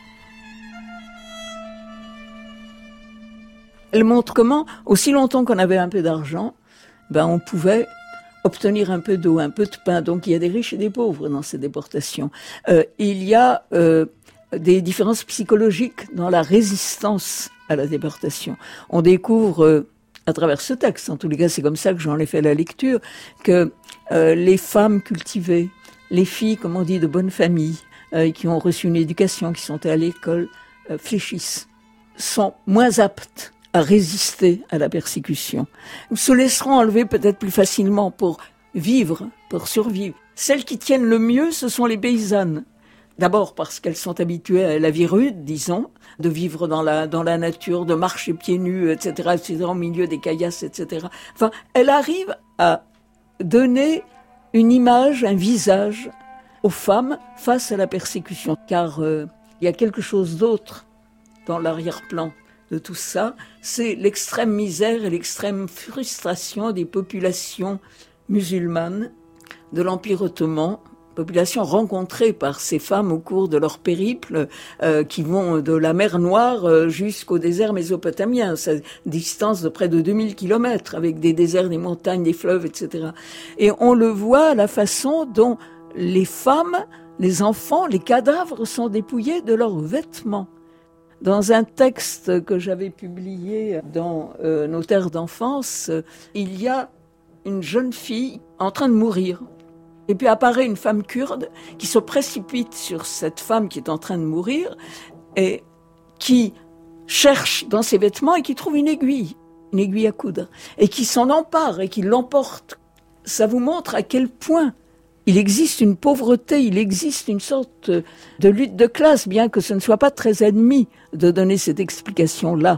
Elle montre comment, aussi longtemps qu'on avait un peu d'argent, ben on pouvait obtenir un peu d'eau, un peu de pain. Donc il y a des riches et des pauvres dans ces déportations. Euh, il y a euh, des différences psychologiques dans la résistance à la déportation. On découvre... Euh, à travers ce texte, en tous les cas c'est comme ça que j'en ai fait la lecture, que euh, les femmes cultivées, les filles, comme on dit, de bonne famille, euh, qui ont reçu une éducation, qui sont à l'école, euh, fléchissent, sont moins aptes à résister à la persécution, se laisseront enlever peut-être plus facilement pour vivre, pour survivre. Celles qui tiennent le mieux, ce sont les paysannes. D'abord parce qu'elles sont habituées à la vie rude, disons, de vivre dans la, dans la nature, de marcher pieds nus, et cetera, et cetera, au milieu des caillasses, et cetera. Enfin, elle arrive à donner une image, un visage aux femmes face à la persécution. Car euh, il y a quelque chose d'autre dans l'arrière-plan de tout ça, c'est l'extrême misère et l'extrême frustration des populations musulmanes de l'Empire ottoman, population rencontrée par ces femmes au cours de leur périple euh, qui vont de la mer Noire euh, jusqu'au désert mésopotamien, c'est une distance de près de deux mille kilomètres avec des déserts, des montagnes, des fleuves, et cetera. Et on le voit, la façon dont les femmes, les enfants, les cadavres sont dépouillés de leurs vêtements. Dans un texte que j'avais publié dans euh, Nos terres d'enfance, euh, il y a une jeune fille en train de mourir. Et puis apparaît une femme kurde qui se précipite sur cette femme qui est en train de mourir et qui cherche dans ses vêtements et qui trouve une aiguille, une aiguille à coudre, et qui s'en empare et qui l'emporte. Ça vous montre à quel point il existe une pauvreté, il existe une sorte de lutte de classe, bien que ce ne soit pas très admis de donner cette explication-là.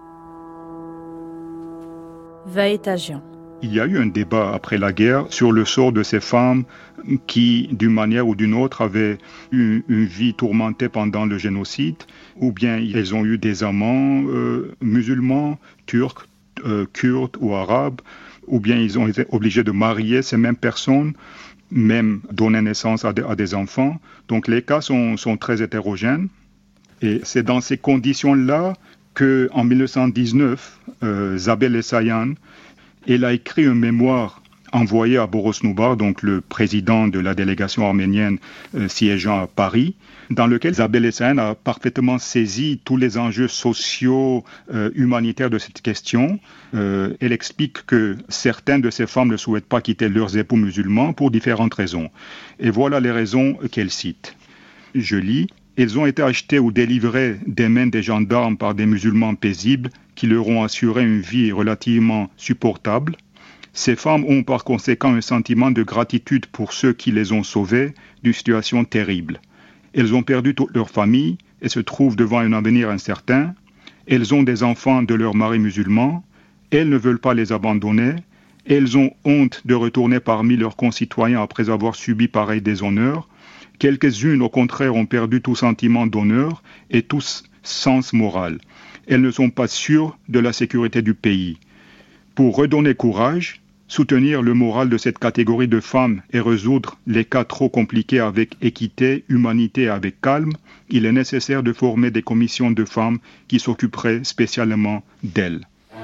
Vaetajian. Il y a eu un débat après la guerre sur le sort de ces femmes qui, d'une manière ou d'une autre, avaient eu une vie tourmentée pendant le génocide, ou bien elles ont eu des amants euh, musulmans, turcs, euh, kurdes ou arabes, ou bien ils ont été obligés de marier ces mêmes personnes. même donné naissance à, de, à des enfants. Donc les cas sont, sont très hétérogènes. Et c'est dans ces conditions-là qu'en mille neuf cent dix-neuf, euh, Zabel Essayan, elle a écrit un mémoire envoyé à Boros Noubar, donc le président de la délégation arménienne euh, siégeant à Paris, dans lequel Zabel Essayan a parfaitement saisi tous les enjeux sociaux, euh, humanitaires de cette question. Euh, elle explique que certaines de ces femmes ne souhaitent pas quitter leurs époux musulmans pour différentes raisons. Et voilà les raisons qu'elle cite. Je lis. Elles ont été achetées ou délivrées des mains des gendarmes par des musulmans paisibles qui leur ont assuré une vie relativement supportable. Ces femmes ont par conséquent un sentiment de gratitude pour ceux qui les ont sauvées d'une situation terrible. Elles ont perdu toute leur famille et se trouvent devant un avenir incertain. Elles ont des enfants de leurs maris musulmans. Elles ne veulent pas les abandonner. Elles ont honte de retourner parmi leurs concitoyens après avoir subi pareil déshonneur. Quelques-unes, au contraire, ont perdu tout sentiment d'honneur et tout sens moral. Elles ne sont pas sûres de la sécurité du pays. Pour redonner courage, soutenir le moral de cette catégorie de femmes et résoudre les cas trop compliqués avec équité, humanité et avec calme, il est nécessaire de former des commissions de femmes qui s'occuperaient spécialement d'elles.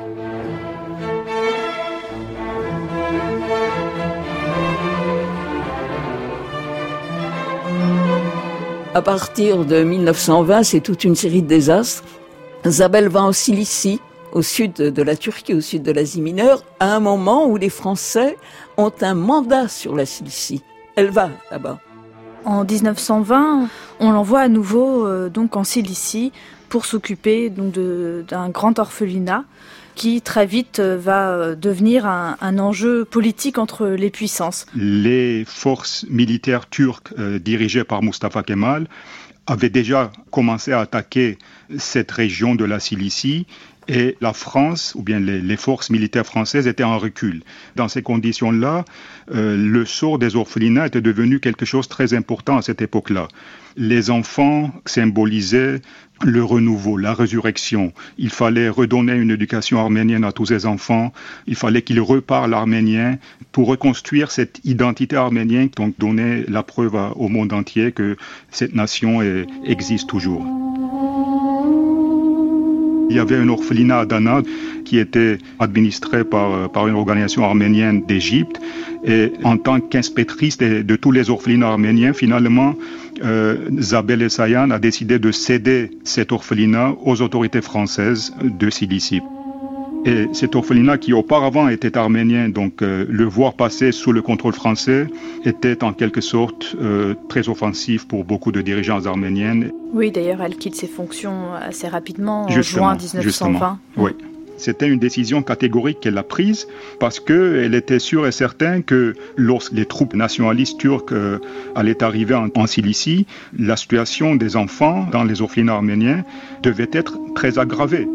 À partir de mille neuf cent vingt, c'est toute une série de désastres. Zabel va en Cilicie, au sud de la Turquie, au sud de l'Asie mineure, à un moment où les Français ont un mandat sur la Cilicie. Elle va là-bas. En dix-neuf cent vingt, on l'envoie à nouveau euh, donc en Cilicie pour s'occuper donc de, d'un grand orphelinat qui très vite va devenir un, un enjeu politique entre les puissances. Les forces militaires turques euh, dirigées par Mustafa Kemal avaient déjà commencé à attaquer cette région de la Cilicie et la France, ou bien les, les forces militaires françaises étaient en recul. Dans ces conditions-là, euh, le sort des orphelinats était devenu quelque chose de très important à cette époque-là. Les enfants symbolisaient le renouveau, la résurrection. Il fallait redonner une éducation arménienne à tous ces enfants. Il fallait qu'ils reparlent arménien pour reconstruire cette identité arménienne, donc donner la preuve à, au monde entier que cette nation est, existe toujours. Il y avait un orphelinat à Dana qui était administré par, par une organisation arménienne d'Égypte. Et en tant qu'inspectrice de, de tous les orphelinats arméniens, finalement, euh, Zabel Essayan a décidé de céder cet orphelinat aux autorités françaises de Cilicie. Et cet orphelinat qui auparavant était arménien, donc euh, le voir passer sous le contrôle français était en quelque sorte euh, très offensif pour beaucoup de dirigeants arméniennes. Oui, d'ailleurs, elle quitte ses fonctions assez rapidement en justement, juin dix-neuf cent vingt. Oui. C'était une décision catégorique qu'elle a prise parce qu'elle était sûre et certaine que lorsque les troupes nationalistes turques euh, allaient arriver en, en Cilicie, la situation des enfants dans les orphelinats arméniens devait être très aggravée.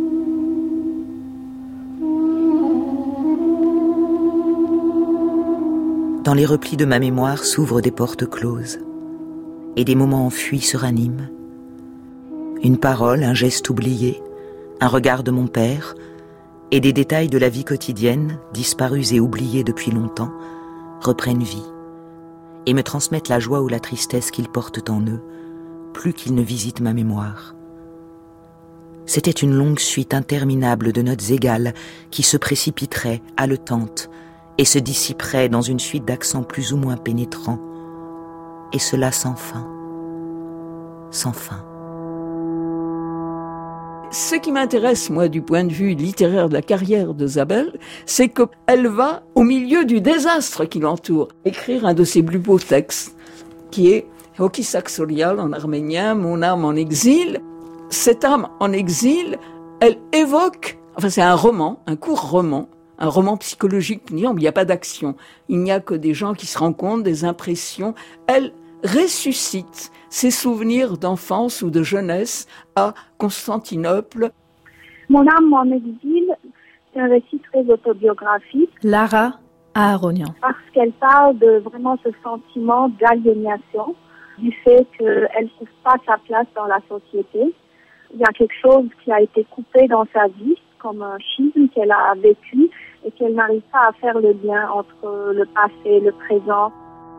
Dans les replis de ma mémoire s'ouvrent des portes closes et des moments enfuis se raniment. Une parole, un geste oublié, un regard de mon père et des détails de la vie quotidienne, disparus et oubliés depuis longtemps, reprennent vie et me transmettent la joie ou la tristesse qu'ils portent en eux, plus qu'ils ne visitent ma mémoire. C'était une longue suite interminable de notes égales qui se précipiteraient, haletantes, et se dissiperait dans une suite d'accents plus ou moins pénétrants, et cela sans fin, sans fin. Ce qui m'intéresse, moi, du point de vue littéraire de la carrière de Zabel, c'est qu'elle va, au milieu du désastre qui l'entoure, écrire un de ses plus beaux textes, qui est « Hoki Saxorial » en arménien, « Mon âme en exil ». Cette âme en exil, elle évoque, enfin c'est un roman, un court roman, un roman psychologique, où il n'y a pas d'action. Il n'y a que des gens qui se rencontrent, des impressions. Elle ressuscite ses souvenirs d'enfance ou de jeunesse à Constantinople. Mon âme en exil, c'est un récit très autobiographique. Lara Aharonian. Parce qu'elle parle de vraiment ce sentiment d'aliénation, du fait qu'elle ne trouve pas sa place dans la société. Il y a quelque chose qui a été coupé dans sa vie, comme un schisme qu'elle a vécu et qu'elle n'arrive pas à faire le lien entre le passé et le présent.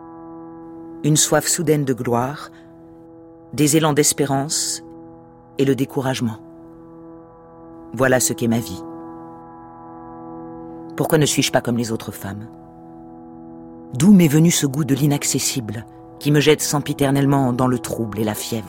une soif soudaine de gloire, des élans d'espérance et le découragement. Voilà ce qu'est ma vie. Pourquoi ne suis-je pas comme les autres femmes ? D'où m'est venu ce goût de l'inaccessible qui me jette sempiternellement dans le trouble et la fièvre ?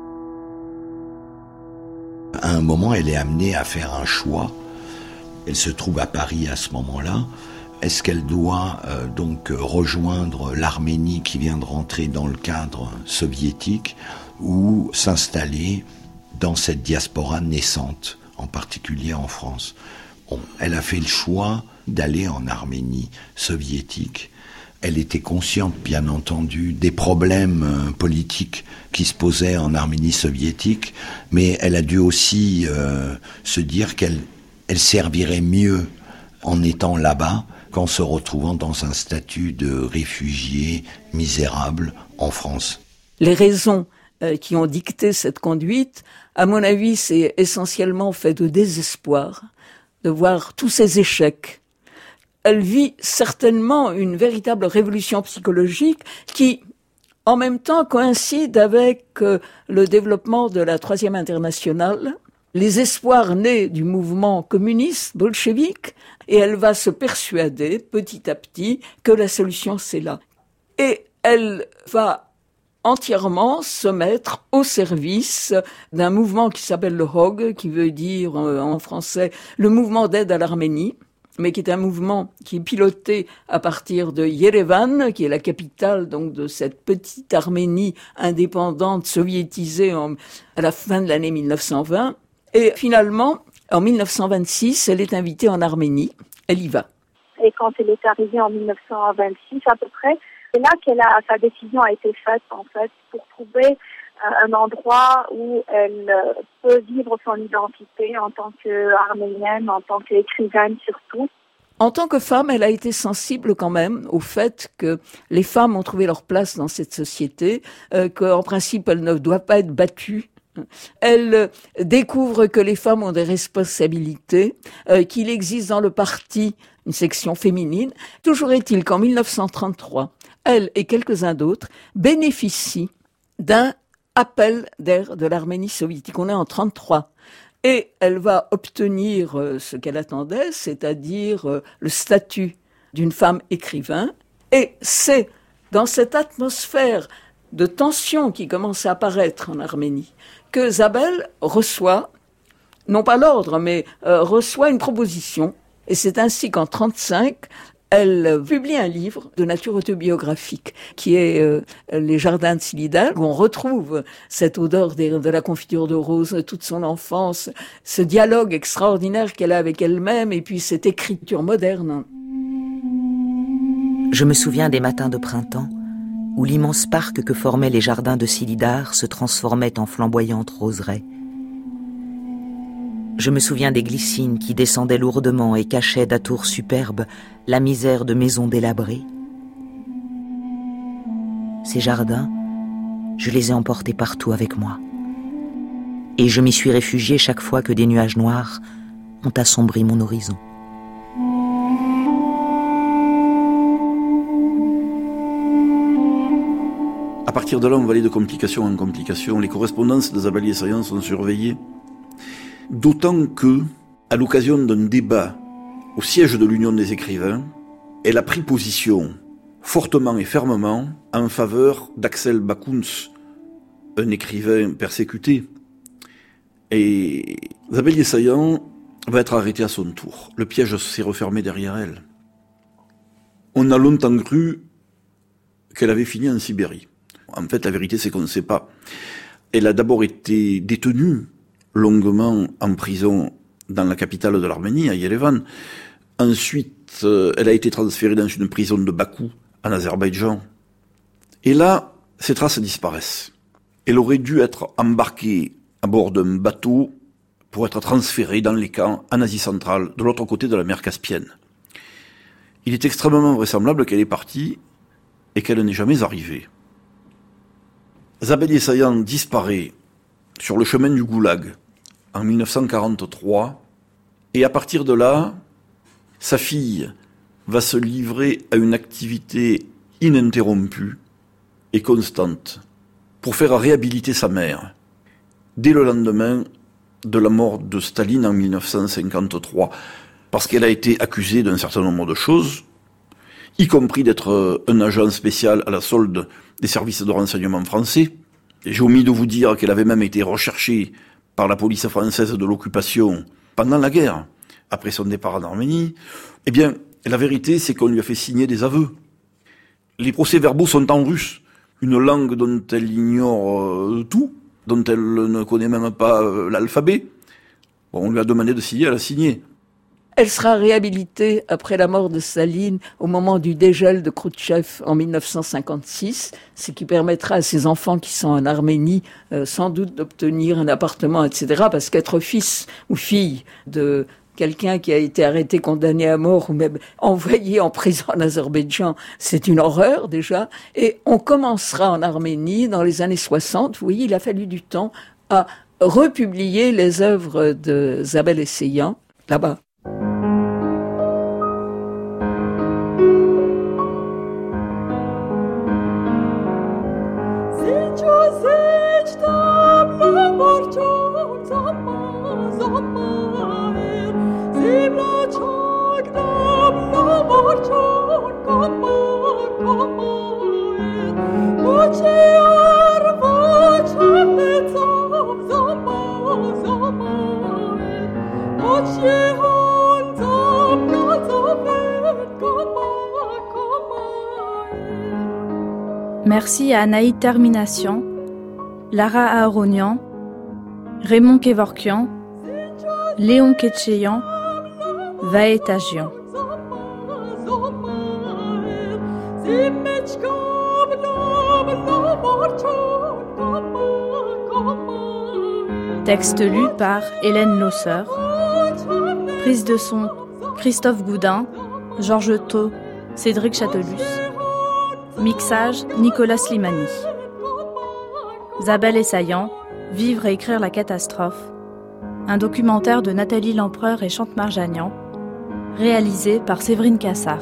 À un moment, elle est amenée à faire un choix. Elle se trouve à Paris à ce moment-là. Est-ce qu'elle doit euh, donc rejoindre l'Arménie qui vient de rentrer dans le cadre soviétique ou s'installer dans cette diaspora naissante, en particulier en France ? Bon, elle a fait le choix d'aller en Arménie soviétique. Elle était consciente, bien entendu, des problèmes politiques qui se posaient en Arménie soviétique, mais elle a dû aussi euh, se dire qu'elle elle servirait mieux en étant là-bas qu'en se retrouvant dans un statut de réfugié misérable en France. Les raisons euh, qui ont dicté cette conduite, à mon avis, c'est essentiellement fait de désespoir, de voir tous ces échecs. Elle vit certainement une véritable révolution psychologique qui, en même temps, coïncide avec euh, le développement de la Troisième Internationale, les espoirs nés du mouvement communiste bolchevique, et elle va se persuader petit à petit que la solution c'est là. Et elle va entièrement se mettre au service d'un mouvement qui s'appelle le H O G, qui veut dire euh, en français le mouvement d'aide à l'Arménie, mais qui est un mouvement qui est piloté à partir de Yerevan, qui est la capitale donc de cette petite Arménie indépendante soviétisée en, à la fin de l'année mille neuf cent vingt. Et finalement, en mille neuf cent vingt-six, elle est invitée en Arménie. Elle y va. Et quand elle est arrivée en mille neuf cent vingt-six à peu près, c'est là qu'elle a, sa décision a été faite en fait pour trouver un endroit où elle peut vivre son identité en tant qu'arménienne, en tant qu'écrivaine surtout. En tant que femme, elle a été sensible quand même au fait que les femmes ont trouvé leur place dans cette société, euh, qu'en principe elles ne doivent pas être battues. Elle découvre que les femmes ont des responsabilités, euh, qu'il existe dans le parti une section féminine. Toujours est-il qu'en mille neuf cent trente-trois, elle et quelques-uns d'autres bénéficient d'un appel d'air de l'Arménie soviétique. On est en trente-trois. Et elle va obtenir ce qu'elle attendait, c'est-à-dire le statut d'une femme écrivain. Et c'est dans cette atmosphère de tension qui commence à apparaître en Arménie que Zabel reçoit, non pas l'ordre, mais euh, reçoit une proposition. Et c'est ainsi qu'en trente-cinq, elle publie un livre de nature autobiographique qui est euh, Les Jardins de Silidar, où on retrouve cette odeur de, de la confiture de rose, toute son enfance, ce dialogue extraordinaire qu'elle a avec elle-même et puis cette écriture moderne. Je me souviens des matins de printemps où l'immense parc que formaient les Jardins de Silidar se transformait en flamboyantes roseraie. Je me souviens des glycines qui descendaient lourdement et cachaient d'atours superbes la misère de maisons délabrées. Ces jardins, je les ai emportés partout avec moi. Et je m'y suis réfugiée chaque fois que des nuages noirs ont assombri mon horizon. À partir de là, on va aller de complication en complication. Les correspondances de Zabel Yesayan sont surveillées. D'autant que, à l'occasion d'un débat au siège de l'Union des écrivains, elle a pris position fortement et fermement en faveur d'Axel Bakuns, un écrivain persécuté. Et Zabel Yesayan va être arrêtée à son tour. Le piège s'est refermé derrière elle. On a longtemps cru qu'elle avait fini en Sibérie. En fait, la vérité, c'est qu'on ne sait pas. Elle a d'abord été détenue longuement en prison dans la capitale de l'Arménie, à Yerevan. Ensuite, euh, elle a été transférée dans une prison de Bakou, en Azerbaïdjan. Et là, ses traces disparaissent. Elle aurait dû être embarquée à bord d'un bateau pour être transférée dans les camps en Asie centrale, de l'autre côté de la mer Caspienne. Il est extrêmement vraisemblable qu'elle est partie et qu'elle n'est jamais arrivée. Zabel Yesayan disparaît sur le chemin du Goulag en mille neuf cent quarante-trois, et à partir de là, sa fille va se livrer à une activité ininterrompue et constante pour faire réhabiliter sa mère, dès le lendemain de la mort de Staline en mille neuf cent cinquante-trois, parce qu'elle a été accusée d'un certain nombre de choses, y compris d'être un agent spécial à la solde des services de renseignement français. J'ai omis de vous dire qu'elle avait même été recherchée par la police française de l'occupation pendant la guerre, après son départ en Arménie. Eh bien, la vérité, c'est qu'on lui a fait signer des aveux. Les procès-verbaux sont en russe, une langue dont elle ignore euh, tout, dont elle ne connaît même pas euh, l'alphabet. Bon, on lui a demandé de signer, elle a signé. Elle sera réhabilitée après la mort de Staline au moment du dégel de Khrouchtchev en mille neuf cent cinquante-six, ce qui permettra à ses enfants qui sont en Arménie euh, sans doute d'obtenir un appartement, et cetera. Parce qu'être fils ou fille de quelqu'un qui a été arrêté, condamné à mort ou même envoyé en prison en Azerbaïdjan, c'est une horreur déjà. Et on commencera en Arménie dans les années soixante, vous voyez, il a fallu du temps à republier les œuvres de Zabel Essayan là-bas. Merci à Anaïd Termination, Lara Aaronian, Raymond Kevorkian, Léon Ketcheyan, Vae Tagian. Texte lu par Hélène Losser. Prise de son Christophe Goudin, Georges Thau, Cédric Châtelus. Mixage Nicolas Slimani. Zabel Essayan, Vivre et écrire la catastrophe. Un documentaire de Nathalie Lempereur et Chante Marjanian, réalisé par Séverine Cassard.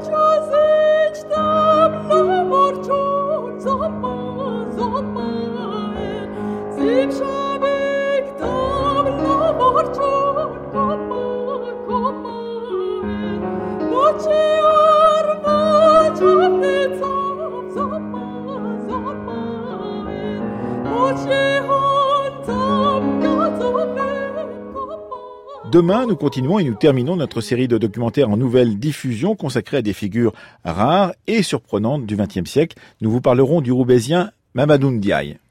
Demain, nous continuons et nous terminons notre série de documentaires en nouvelle diffusion consacrée à des figures rares et surprenantes du vingtième siècle. Nous vous parlerons du Roubaisien Mamadou Ndiaye.